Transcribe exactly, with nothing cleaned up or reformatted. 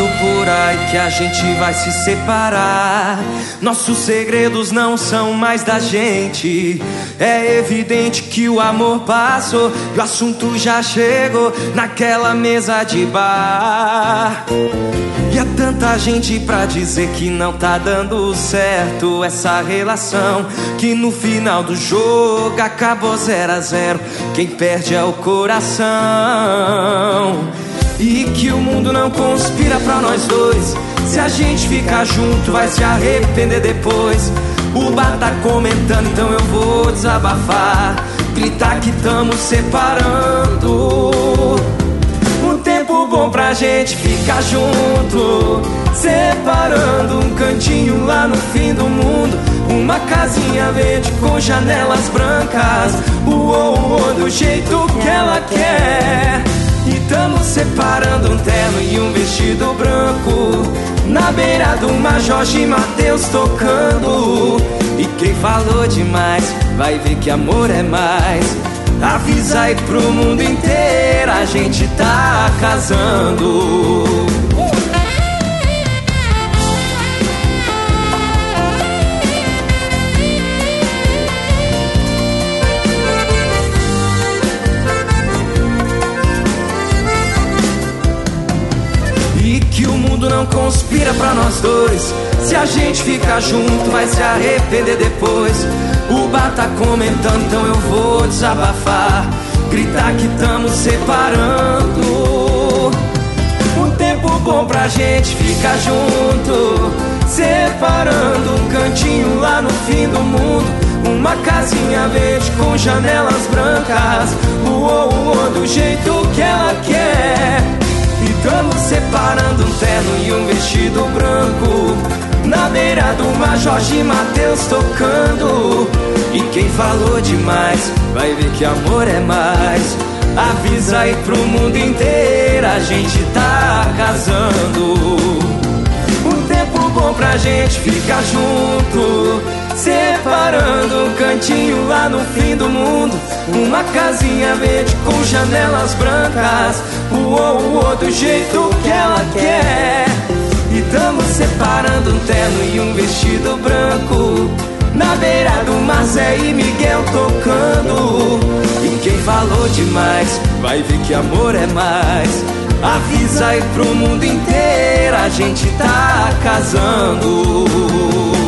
por aí que a gente vai se separar. Nossos segredos não são mais da gente. É evidente que o amor passou e o assunto já chegou naquela mesa de bar. E há tanta gente pra dizer que não tá dando certo essa relação, que no final do jogo acabou zero a zero. Quem perde é o coração. E que o mundo não conspira pra nós dois. Se a gente ficar junto vai se arrepender depois. O bar tá comentando, então eu vou desabafar, gritar que tamo separando. Um tempo bom pra gente ficar junto, separando um cantinho lá no fim do mundo. Uma casinha verde com janelas brancas, uou, uou, do jeito que ela quer. E tamo separando um terno e um vestido branco, na beira do mar, Jorge Mateus tocando. E quem falou demais vai ver que amor é mais. Avisa aí pro mundo inteiro, a gente tá casando. E que o mundo não conspira pra nós dois. Se a gente ficar junto vai se arrepender depois. O bar tá comentando, então eu vou desabafar, gritar que tamo separando. Um tempo bom pra gente ficar junto, separando um cantinho lá no fim do mundo. Uma casinha verde com janelas brancas, uou, uou, do jeito que ela quer. E tamo separando um terno e um vestido branco, na beira do mar, Jorge Mateus tocando. E quem falou demais vai ver que amor é mais. Avisa aí pro mundo inteiro, a gente tá casando. Um tempo bom pra gente ficar junto, separando um cantinho lá no fim do mundo. Uma casinha verde com janelas brancas, uou, uou, do jeito que ela quer. E tamo separando um terno e um vestido branco, na beira do mar, Zé e Miguel tocando. E quem falou demais vai ver que amor é mais. Avisa aí pro mundo inteiro, a gente tá casando.